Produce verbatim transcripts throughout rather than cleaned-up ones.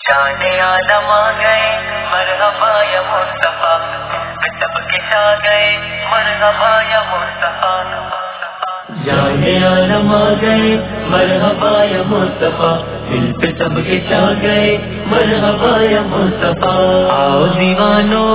جانے عالم آ گئے مرحبا یا مصطفیٰ، کتب کے چھا گئے مرحبا یا مصطفیٰ، جانے عالم آ گئے مرحبا یا مصطفیٰ، دل پہ سب کے چھا گئے مرحبا یا مصطفیٰ۔ آؤ دیوانو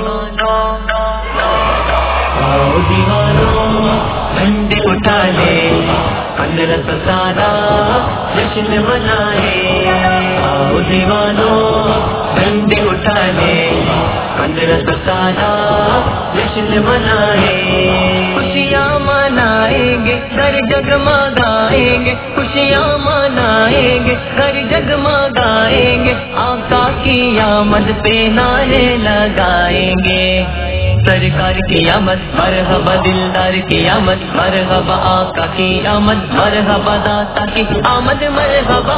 آؤ دیوانو جھنڈے اٹھا لے، قدرت سارا جشن منائے، آؤ دیوانو جھنڈے اٹھا لے، قدرت سارا جشن منائے، خوشیاں منائیں گے گھر جگمگائیں گے، خوشیاں منائیں گے گھر جگمگائیں گے، آقا کی آمد پہ نعرے لگائیں گے، سرکار کی آمد مرحبا، دلدار کی آمد مرحبا، آقا کی آمد مرحبا، داتا کی آمد مرحبا۔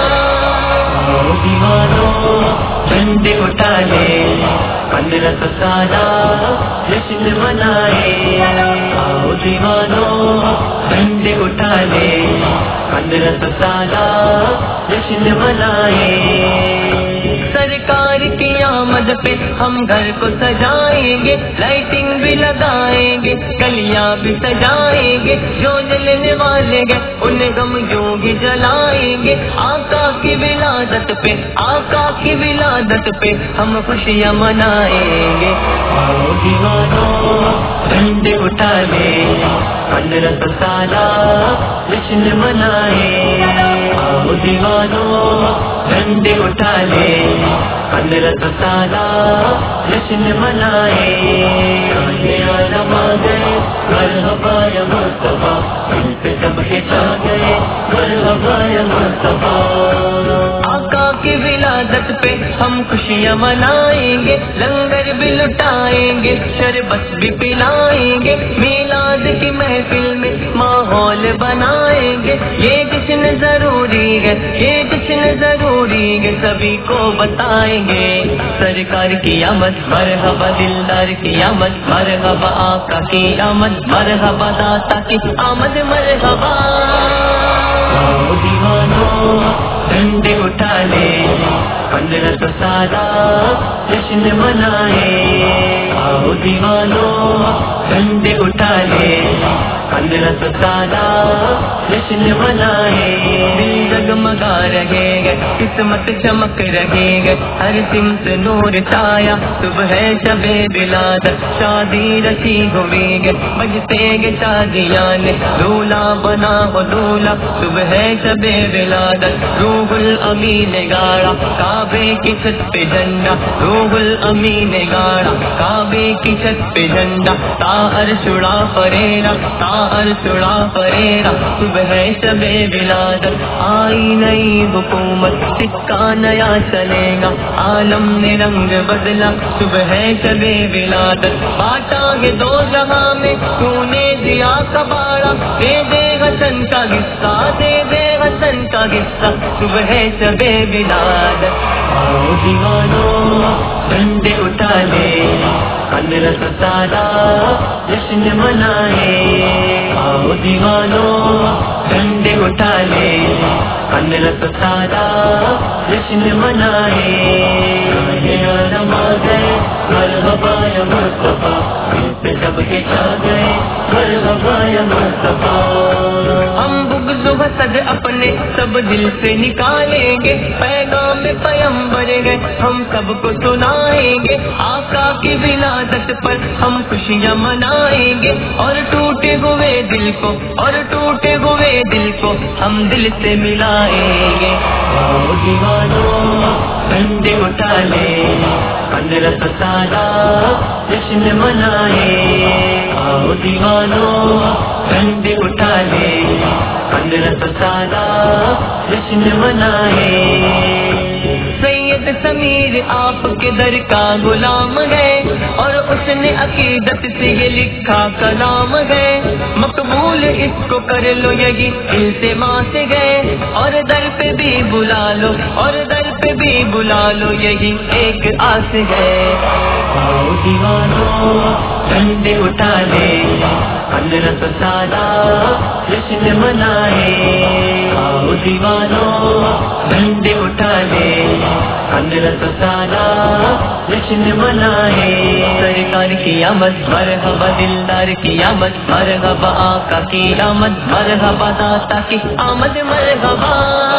آؤ دیوانو جھنڈے اٹھا لے، قدرت سارا جشن منائے، آؤ دیوانو جھنڈے اٹھا لے، قدرت سارا جشن منائے، سرکار کی آمد پہ ہم گھر کو سجائیں گے، لائٹنگ بھی لگائیں گے، گلیاں بھی سجائیں گے، جو جلنے والے گے انہیں غم یوں ہی جلائیں گے، آقا کی ولادت پہ آقا کی ولادت پہ ہم خوشیاں منائیں گے، آؤ دیوانو جھنڈے اٹھا لے، قدرت سارا جشن منائے، آؤ دیوانو جھنڈے اٹھا لے، قدرت سارا جشن منائے، جانے عالم آ گئے مرحبا یا مصطفیٰ، دل پہ سب کے چھا گئے مرحبا یا مصطفیٰ، آقا کی ولادت پہ ہم خوشیاں منائیں گے، لنگر بھی لٹائیں گے، شربت بھی پلائیں گے، میلاد کی محفل میں ماحول بنائیں گے، یہ جشن ضروری ہے یہ جشن ضروری ہے سبھی کو بتائیں گے، سرکار کی آمد مرحبا، دلدار کی آمد مرحبا، آقا کی آمد مرحبا، داتا کی آمد مرحبا۔ آؤ دیوانو جھنڈے اٹھا لے، قدرت سارا جشن منائے، آؤ دیوانو جھنڈے اٹھا لے، قدرت سارا جشن منائے، دل جگمگا رہے گے، قسمت چمک رہے گے، ہر سمت نور چھایا، صبح ہے شب ولادت، شادی رچی ہوئی گے، بجتے گے شادیاں نے، دولہا بنا ہو دولہا، صبح ہے شب ولادت، روح الامین گاڑا کعبے کی چھت پہ جھنڈا، روح الامین گاڑا کعبے کی چھت پہ جھنڈا، تا عرش اڑا فریرا تا عرش اڑا فریرا، صبح ہے شب ولادت، آئی نئی حکومت، سکہ نیا چلے گا، عالم نے رنگ بدلا، صبح ہے شب ولادت، بانٹا ہے دو جہاں میں تو نے دیا کباڑا، دے دے حسن کا حصہ دے دے حسن کا حصہ، صبح ہے شب ولادت، آؤ دیوانو جھنڈے اٹھا لے، قدرت سارا جشن منائے، آؤ دیوانو جھنڈے اٹھا لے، قدرت سارا جشن منائے، جانے عالم آ گئے مرحبا یا مصطفیٰ، دل پہ سب کے چھا گئے مرحبا یا مصطفیٰ، ہم بغض و حسد اپنے سب دل سے نکالیں گے، پیغام پیغمبر ہے ہم سب کو سنائیں گے، آقا کی ولادت پر ہم خوشیاں منائیں گے، اور ٹوٹے ہوئے دل کو اور ٹوٹے ہوئے دل کو ہم دل سے ملائیں گے، آؤ دیوانو جھنڈے اٹھا لے، قدرت سارا جشن منائے، آؤ دیوانو جھنڈے اٹھا لے، قدرت سارا جشن منائے، سید سمیر آپ کے در کا غلام ہے، اور اس نے عقیدت سے یہ لکھا کلام ہے، مقبول اس کو کر لو یہی التماس ہے، اور در پہ بھی بلا لو اور در پہ بھی بلا لو یہی ایک آس ہے، آؤ دیوانو جھنڈے اٹھا لے، قدرت سارا جشن منائے، آؤ دیوانو جھنڈے اٹھا لے، کانگڑا تو سارا جشن منائے. سرکار کی آمد مرحبا دلدار کی آمد مرحبا آقا کی آمد مرحبا داتا کی آمد مرحبا.